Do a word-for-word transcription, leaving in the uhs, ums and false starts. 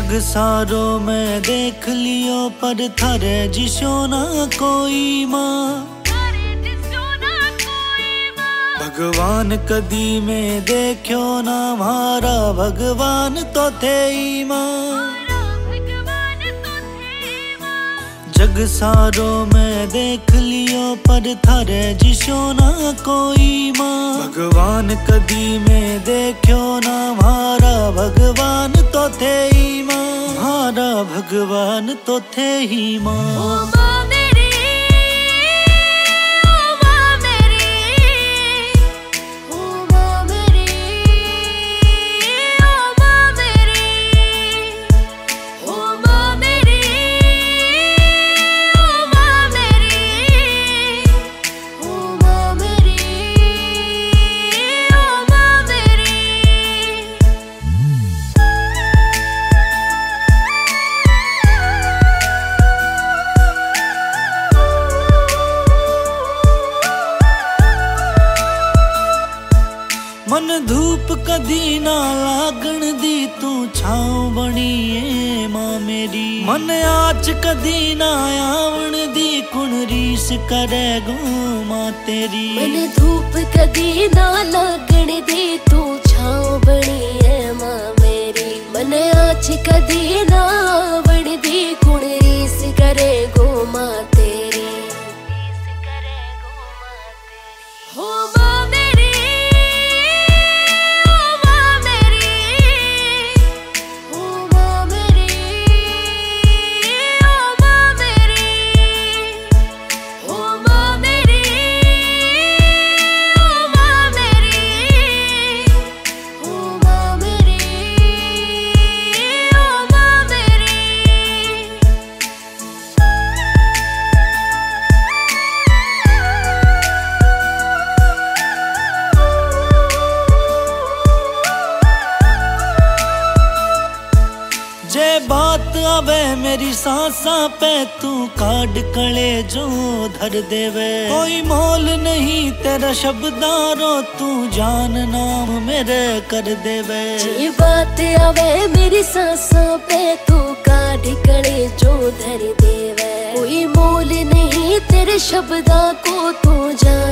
जग सारो मैं देख लियो पर थारे जिसो ना कोई माँ। भगवान कदी में देखो ना मारा भगवान तो थे ही माँ। जग सारो मैं देख लियो पर थारे जिसो ना कोई माँ। भगवान कदी में देखो ना मारा भगवान तो थे ही माँ। मारा भगवान तो थे ही माँ। मन धूप कदी ना लागण दी तू छाँव बनी है माँ मेरी। मन आँच कदी ना आवण दी कुण रीस करे गो माँ तेरी। मन धूप कदी ना लागण दी तू छाँव बनी है माँ मेरी। मन आँच कदी ना आवण दी कुण रीस करे गो माँ तेरी। हो माँ मेरी जे बात आवे मेरी सांसा पे तू काट कले जो धर देवे। कोई मोल नहीं तेरा शब्दारो तू जान नाम मेरे कर देवे। जे बात आवे मेरी सांसा पे तू काट कले जो धर देवे। कोई मोल नहीं तेरे शब्दा को तू जान